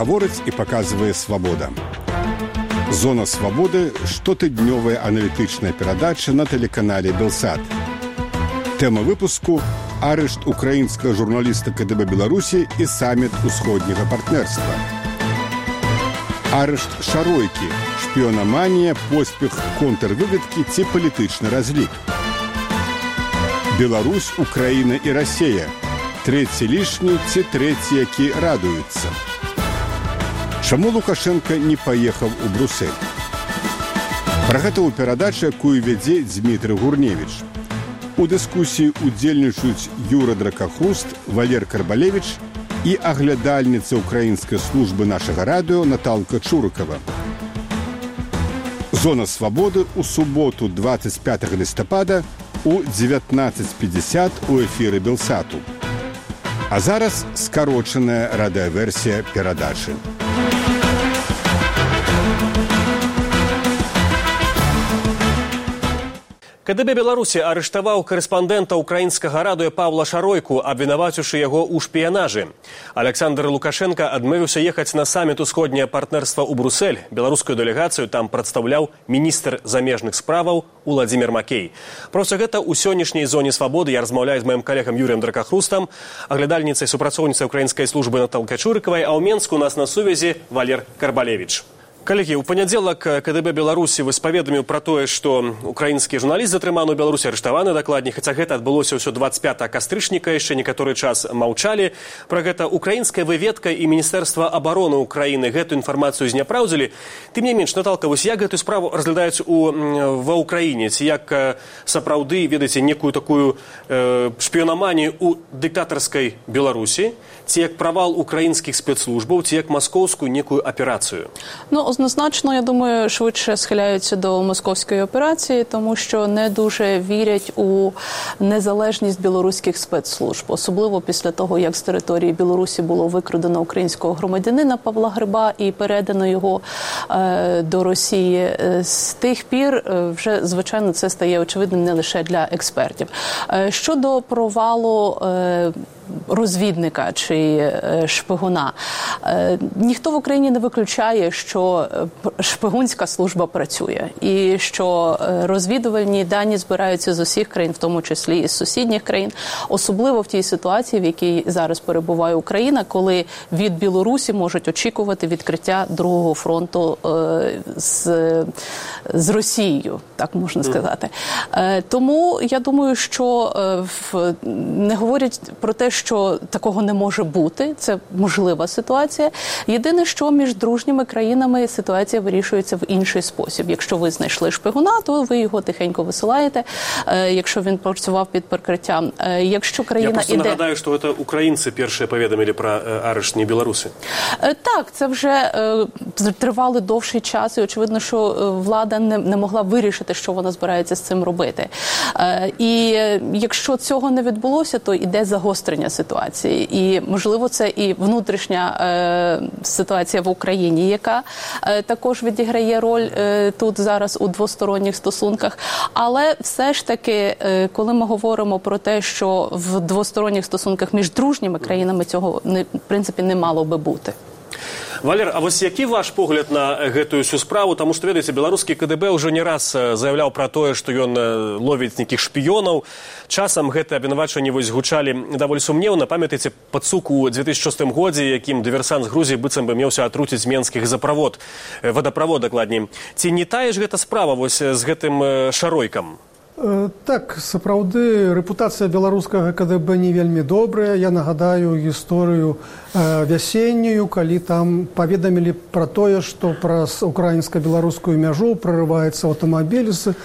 гаворыць і паказвае «Свабода». «Зона свабоды» – штотыднёвая аналітычная перадача на тэлеканале «Белсат». Тэма выпуску – арышт украінскага журналіста КДБ Беларусі і саміт усходняга партнерства. Арышт Шаройкі, шпіёнаманія, поспех контрвыведкі ці палітычны разлік. Беларусь, Украіна і Расія. Трэці лішні ці трэці, які радуюцца. Чаму Лукашенко не паехаў у Брусэль? Пра гэта ў перадачы, якую вядзе Дмітрый Гурневіч. У дыскусіі удзельнічаюць Юра Дракахруст, Валер Карбалевіч і аглядальніца украінскай службы нашага радыё Наталка Чурыкава. «Зона свабоды» у суботу 25 лістапада у 19:50 у эфіры Белсату. А зараз скарочаная радыёверсія перадачы. КДБ Беларусі арыштаваў корэспандэнта украінскага радыё Павла Шаройку, абвінаваціўшы яго ў шпіянажы. Александр Лукашенко адмовіўся ехаць на саміт усходняе партнерства ў Брусэль. Беларускую дэлегацыю там прадстаўляў міністр замежных справаў Уладзімір Макей. Проста гэта ў сённяшняй зоне свабоды я размаўляю з маім калегам Юрыем Дракахрустам, аглядальніцай супрацоўніцай украінскай службы Наталкай Чурыкавай, а ў Менску у нас на сувязі Валер Карбалевіч. Калегі, у панядзелак КДБ Беларусі вось паведаміў пра тое, што украінскі журналіст затрыманы ў Беларусі, арыштаваны дакладней, хаця гэта адбылося ўсё 25 кастрычніка, яшчэ некаторы час маўчалі. Пра гэта украінская выведка і Міністэрства абароны Украіны гэтую інфармацыю зняпраўдзілі. Тым не менш, Наталка, вось як гэтую справу разглядаюць ва ўкраіне? Ці як сапраўды, ведаеце, некую такую шпіёнаманію ў дыктатарскай Беларусі? Ці як правал украінскіх спецслужбаў, ці як маскоўскую некую аперацыю? Однозначно, я думаю, швидше схиляються до московської операції, тому що не дуже вірять у незалежність білоруських спецслужб. Особливо після того, як з території Білорусі було викрадено українського громадянина Павла Гриба і передано його до Росії. З тих пір вже, звичайно, це стає очевидним не лише для експертів. Щодо провалу розвідника чи шпигуна. Ніхто в Україні не виключає, що шпигунська служба працює і що розвідувальні дані збираються з усіх країн, в тому числі і з сусідніх країн, особливо в тій ситуації, в якій зараз перебуває Україна, коли від Білорусі можуть очікувати відкриття другого фронту з Росією, так можна сказати. Тому я думаю, що не говорять про те, що такого не може бути. Це можлива ситуація. Єдине, що між дружніми країнами ситуація вирішується в інший спосіб. Якщо ви знайшли шпигуна, то ви його тихенько висилаєте, якщо він працював під прикриттям. Якщо країна Я просто нагадаю, що це українці перші повідомили про арешт, не білоруси. Так, це вже тривало довший час, і очевидно, що влада не могла вирішити, що вона збирається з цим робити. І якщо цього не відбулося, то йде загострення ситуації. І, можливо, це і внутрішня ситуація в Україні, яка також відіграє роль тут зараз у двосторонніх стосунках. Але все ж таки, коли ми говоримо про те, що в двосторонніх стосунках між дружніми країнами цього, в принципі, не мало би бути. Валер, а вось які ваш погляд на гэтую всю справу? Таму што, ведаеце, беларускі КДБ ўжо не раз заяўляў пра тое, што ён ловіць нейкіх шпіёнаў. Часам гэтыя абвінавачванні вось гучалі даволі сумнеўна. Памятаеце пацук у 2006 годзе, якім дыверсант з Грузіі быццам бы меўся атруціць менскіх вадаправод, дакладней. Ці не тая ж гэта справа вось з гэтым Шаройкам? Так, сапраўды, рэпутацыя беларускага КДБ не вельмі добрая. Я нагадаю гісторыю вясеннюю, калі там паведамілі пра тое, што праз украінска-беларускую мяжу прарываецца аўтамабіль з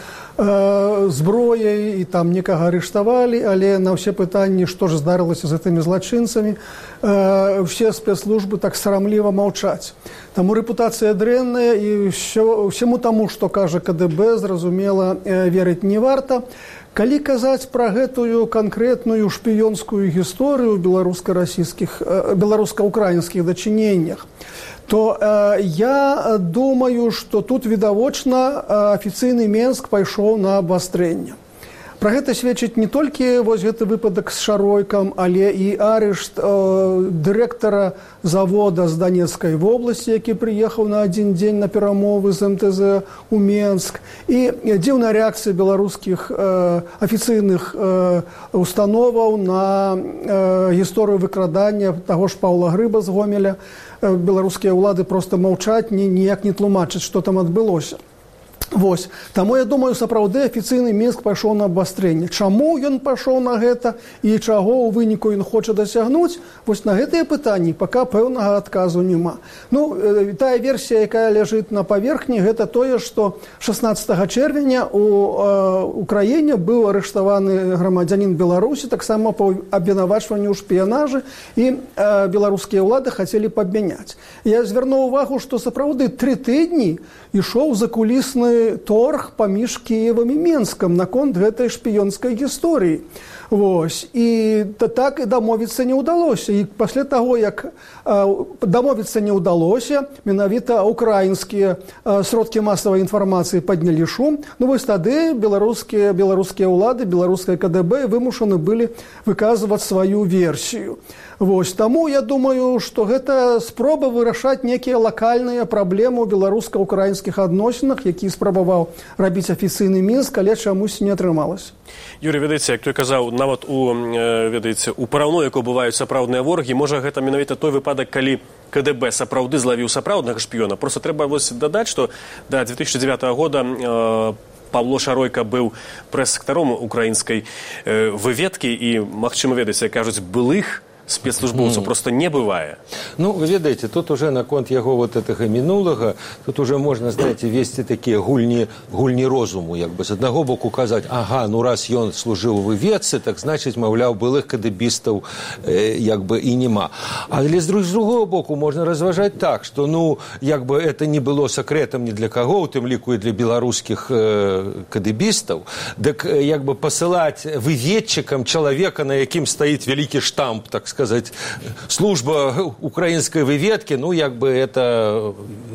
зброяй, і там некага арыштавалі, але на ўсе пытанні, што ж здарылася з гэтымі злачынцамі, ўсе спецслужбы так сарамліва маўчаць. Таму рэпутацыя дрэнная, і ўсяму таму, што кажа КДБ, зразумела, верыць не варта. Калі казаць пра гэтую канкрэтную шпіёнскую гісторыю беларуска-украінскіх дачыненнях, то я думаю, што тут відавочна афіцыйны Менск пайшоў на абвастрэнне. Пра гэта сведчыць не толькі вось гэты выпадак з Шаройкам, але і арышт дырэктара завода з Донецкай вобласці, які прыехаў на адзін дзень на перамовы з МТЗ у Менск, і дзіўная рэакцыя беларускіх афіцыйных установаў на гісторыю выкрадання таго ж Паўла Грыба з Гомеля. Беларускія ўлады проста маўчаць, ніяк не тлумачаць, што там адбылося. Вось. Таму, я думаю, сапраўды афіцыйны Мінск пайшоў на абвастрэнне. Чаму ён пайшоў на гэта і чаго ў выніку ён хоча дасягнуць? Вось на гэтыя пытанні пака пэўнага адказу няма. Ну, тая версія, якая ляжыць на паверхні, гэта тое, што 16 чэрвеня у Украіне быў арыштаваны грамадзянін Беларусі, таксама па абвінавачванню ў шпіянажы, і беларускія ўлады хацелі пабмяняць. Я звярнуў увагу, што сапраўды 3 тыдні ішоў закулісны торг паміж Кіевам і Менскам наконт гэтай шпіёнскай гісторыі. Вось. І так і дамовіцца не ўдалося. І пасля таго, як дамовіцца не ўдалося, менавіта украінскія сродкі масавай інфармацыі паднялі шум, ну вось тады беларускія ўлады, беларускае КДБ вымушаны былі выказваць сваю версію. Вось. Таму я думаю, што гэта спроба вырашаць некія лакальныя праблемы ў беларуска-украінскіх адносінах, які спрабаваў рабіць афіцыйны Мінск, але чамусь не атрымалася. Юрий, ведаеце, як той казаў, нават у параўной, якой бываюць сапраўдныя ворагі, можа гэта менавіта той выпадак, калі КДБ сапраўды злавіў сапраўднага шпіёна. Просто трэба дадаць, што да 2009 года Павло Шаройка быў прэс-сектаром украінскай выведкі і, магчыма, ведаеце, кажуць, былых спецслужбовцаў просто не бывае. Ну, вы ведаеце, тут уже наконт яго вот гэтага мінулага, тут уже можна, знаете, весці такія гульні розуму, як бы з аднаго боку казаць, ага, ну раз ён служыў у выведцы, так значыць, маўляў, былых кадыбістаў як бы і нема. Але з другого боку можна разважаць так, што, ну, як бы это не было сакрэтам ні для каго, у тым ліку і для беларускіх кадыбістаў, дык як бы пасылаць выведчыкам чалавека, на якім стаіць вялікі штамп, так сказать, служба украинской выведки, ну, як бы это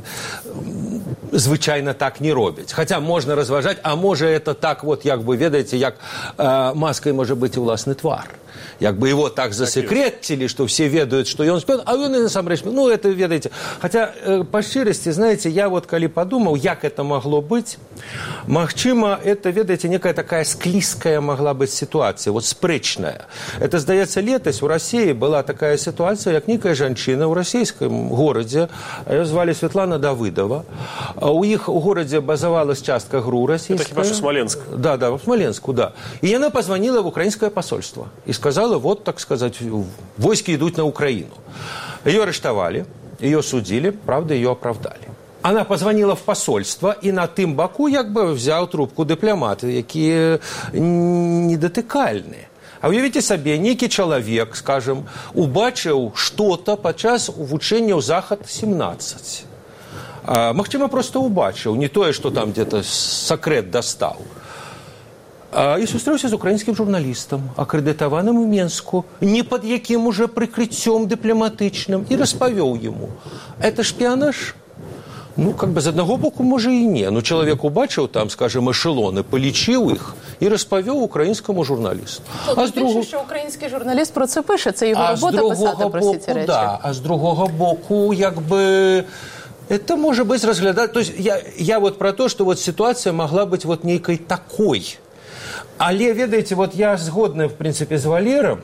звычайно так не робяць. Хотя можно разважать, а може это так вот, як бы, ведаете, як маской может быть уласны твар. Як бы его так засекретили, что все ведают, что он шпион, а он и насамрэч, ну, это, ведаете. Хотя, по шчырасці, знаете, я вот калі подумал, як это могло быть, магчыма, это, ведаете, некая такая склизкая могла быть ситуация, вот спрэчная. Это, здаецца, летась у России была такая ситуация, як некая жанчына ў расійскім горадзе, ее звали Светлана Давыдова, у іх у горадзе базавалась частка ГРУ российская. Это хіба що Смоленск. Да, в Смоленску, да. И она позвонила в украинское посольство и сказала, вот, так сказать, войски идут на Украину. Ее арестовали, ее судили, правда, ее оправдали. Она позвонила в посольство, и на тым баку як бы взял трубку дыпламат, якія недатыкальныя. А уявіце сабе, нейкі чалавек, скажем, убачыў што-то падчас вучэнняў Захад-17. Магчыма, просто убачыў, не тое, што там где-то сакрэт дастаў. І сустрэўся з украінскім журналістам, акрэдытаваным у Менску, не пад якім уже прыкрыццём дыпламатычным, і распавёў яму. Это шпіянаж? Ну, как бы, з аднаго боку, можа і не. Ну, чалавек убачыў там, скажем, эшелоны, палічыў іх і распавёў украінскаму журналісту. А з другого... що український журналіст про це пише, це його робота писати про всі ці речі. Да, а з другого боку, як би... Это может быть разглядать... То есть я вот про то, что вот ситуация могла быть вот некой такой. Але, ведаеце, вот я згодны, в принципе, с Валером,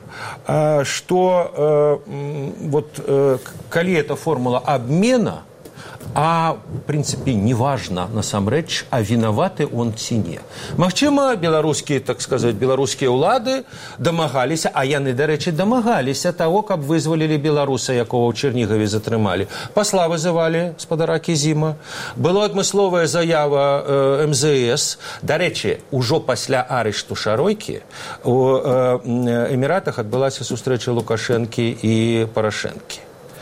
что вот калі эта формула обмена, а, в принципе, неважно, насамрэч, а виноваты он ці не. Магчыма, беларускія, так сказать, беларускія ўлады дамагаліся, а яны, дарэчы, дамагаліся того, каб вызвалілі беларуса, якого ў Чернігаве затрымалі. Пасла вызывалі спадара Кізіма. Была адмысловая заява МЗС. Дарэчы, ужо пасля арышту Шаройкі у Эміратах адбылася сустрэча Лукашэнкі і Парашэнкі.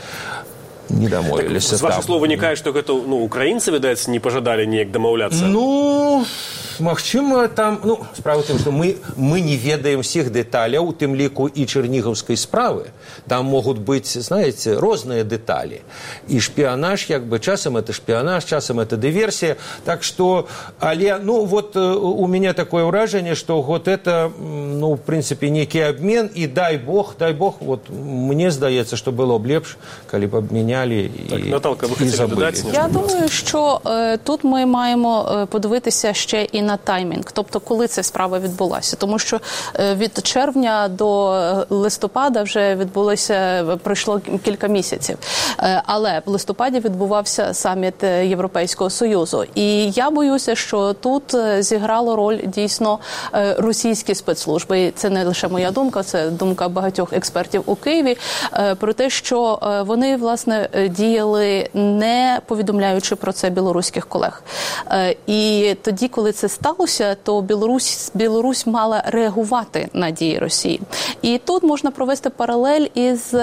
Не дамовіліся. З вашых слоў вынікае, што гэта, ну, украінцы, відаць, не пажадалі неяк дамаўляцца? Ну, магчыма, там, справа ў тым, што мы не ведаем всіх дэталяў, у тым ліку і чэрнігаўскай справы. Там могуць быць, знаете, розныя дэталі. І шпіянаж, часам это шпіянаж, часам это дыверсія. Так што, але, у мяне такое ўражанне, што это, в прынцыпе, нейкі абмен, і дай Бог, мне здаецца, што было б лепш, калі б абмянялі і забылі. Я думаю, що тут ми маємо подивитися ще і на таймінг, тобто коли ця справа відбулася. Тому що від червня до листопада вже пройшло кілька місяців. Але в листопаді відбувався саміт Європейського Союзу. І я боюся, що тут зіграло роль дійсно російські спецслужби. І це не лише моя думка, це думка багатьох експертів у Києві, про те, що вони, власне, діяли не повідомляючи про це білоруських колег. І тоді, коли це сталося, то Білорусь мала реагувати на дії Росії. І тут можна провести паралель із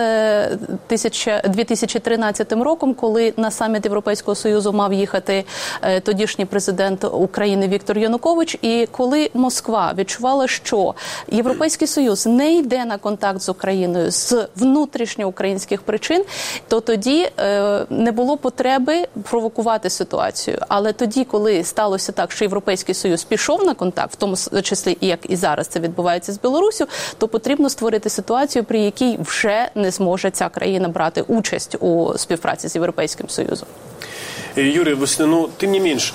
2013 роком, коли на саміт Європейського Союзу мав їхати тодішній президент України Віктор Янукович, і коли Москва відчувала, що Європейський Союз не йде на контакт з Україною з внутрішньоукраїнських причин, то тоді не було потреби провокувати ситуацію. Але тоді, коли сталося так, що Європейський Союз пішов на контакт, в тому числі і як і зараз це відбувається з Білоруссю, то потрібно створити ситуацію, при якій вже не зможе ця країна брати участь у співпраці з Європейським Союзом. Юрий, тым не менш,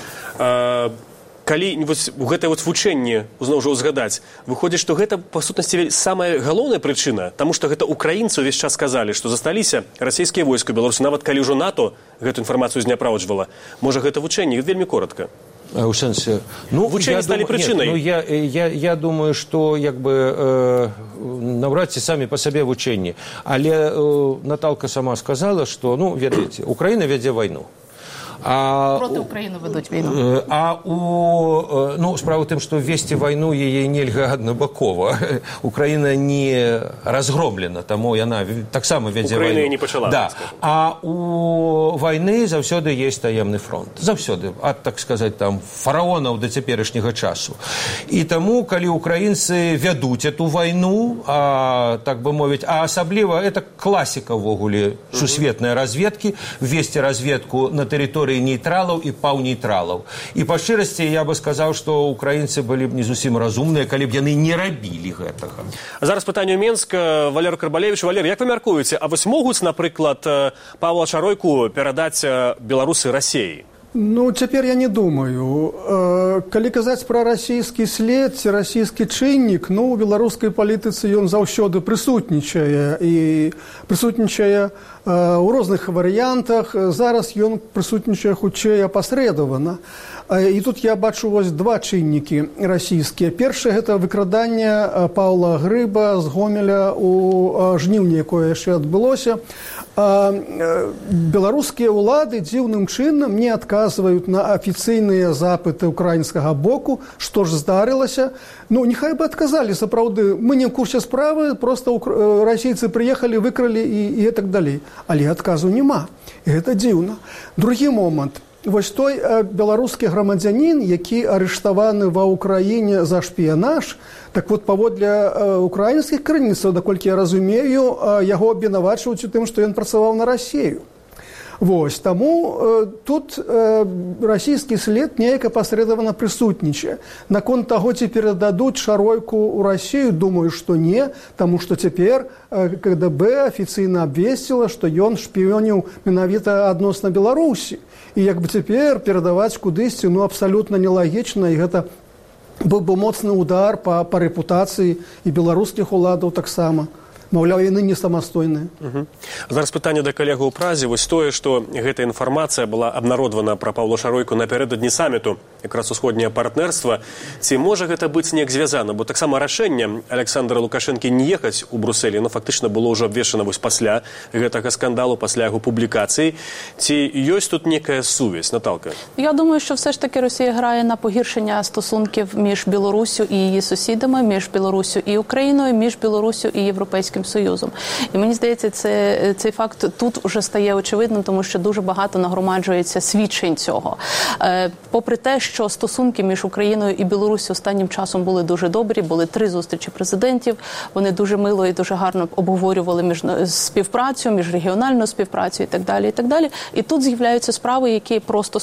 калі гэтае вучэнне зноў жа ўзгадаць, выходзіць, што гэта па сутнасці самая галоўная прычына, таму што гэта украінцы ўвесь час сказалі, што засталіся расійскія войскі ў Беларусі, нават калі ўжо НАТО гэту інфармацыю знапраўджвала. Можа, гэта вучэнне вельмі коротка. У сэнсе, вучэнне сталі прычынай. Я думаю, што наўрад ці самі па сабе вучэнні. Але Наталка сама сказала, што, ведаеце, Украіна вядзе вайну. Проти України ведуть війну. Справа в тым, што весці вайну яе нельга аднабакова. Украіна не разгромлена, таму яна таксама вядзе вайну. Украіна не пачала. Да. А у вайны заўсёды ёсць таемны фронт. Заўсёды. Ад, так сказаць, фараонаў да цяперашняга часу. І таму, калі украінцы вядуць эту вайну, так бы мовіць, а асабліва, это класіка ўвогуле сусветнай разведкі, весці разведку на тэрыторыі нейтралаў і паўнейтралаў. І па шчырасці я бы сказаў, што украінцы былі б не зусім разумныя, калі б яны не рабілі гэтага. Зараз пытанне ў Менск. Валеру Карбалевічу. Валер, як вы мяркуеце, а вось могуць, напрыклад, Павла Шаройку перадаць беларусы Расіі? Цяпер я не думаю. Калі казаць пра расійскі след ці расійскі чыннік, у беларускай палітыцы ён заўсёды прысутнічае і прысутнічае у розных варыянтах. Зараз ён прысутнічае хутчэй апасрэдавана. І тут я бачу два чыннікі расійскія. Першае – гэта выкраданне Паўла Грыба з Гомеля у жніўні, якое яшчэ адбылося. Беларускія ўлады дзіўным чынам не адказваюць на афіцыйныя запыты украінскага боку, што ж здарылася. Нехай бы адказалі, сапраўды, мы не ў курсе справы, проста расійцы прыехалі, выкралі і так далей. Але адказу няма. І гэта дзіўна. Другі момант. Вось той беларускі грамадзянін, які арыштаваны ва ўкраіне за шпіянаж, так вот, паводле украінскіх крыніцаў, наколькі я разумею, яго абвінавачваюць у тым, што ён працаваў на Расію. Таму тут расійскі след неяк апасрэдавана прысутнічае. Наконт таго, ці перададуць Шаройку ў Расію, думаю, што не, таму што цяпер КДБ афіцыйна абвесціла, што ён шпіёніў менавіта адносна Беларусі. І цяпер перадаваць кудысьці абсалютна нелагічна, і гэта быў бы моцны удар па рэпутацыі і беларускіх уладаў таксама. Маўляў, яны не самастойныя. Зараз пытанне да калегаў у Празе. Вось тое, што гэта інфармацыя была абнародвана пра Паўла Шаройку напярэдадні саміту, якраз усходняе партнерства. Ці можа гэта быць неяк звязана? Бо таксама рашэнне Александра Лукашэнкі не ехаць у Брусэль, фактычна было ўжо абвешчана пасля гэтага скандалу, пасля яго публікацыі. Ці ёсць тут некая сувязь, Наталка? Я думаю, що все ж таки Росія грає на погіршення стосунків між Білоруссю і її сусідами, між Білоруссю і Україною, між Білоруссю і Європейським Європейським Союзом. І мені здається, цей факт тут вже стає очевидним, тому що дуже багато нагромаджується свідчень цього. Попри те, що стосунки між Україною і Білоруссю останнім часом були дуже добрі, були 3 зустрічі президентів, вони дуже мило і дуже гарно обговорювали співпрацю, міжрегіональну співпрацю і так далі, і так далі. І тут з'являються справи, які просто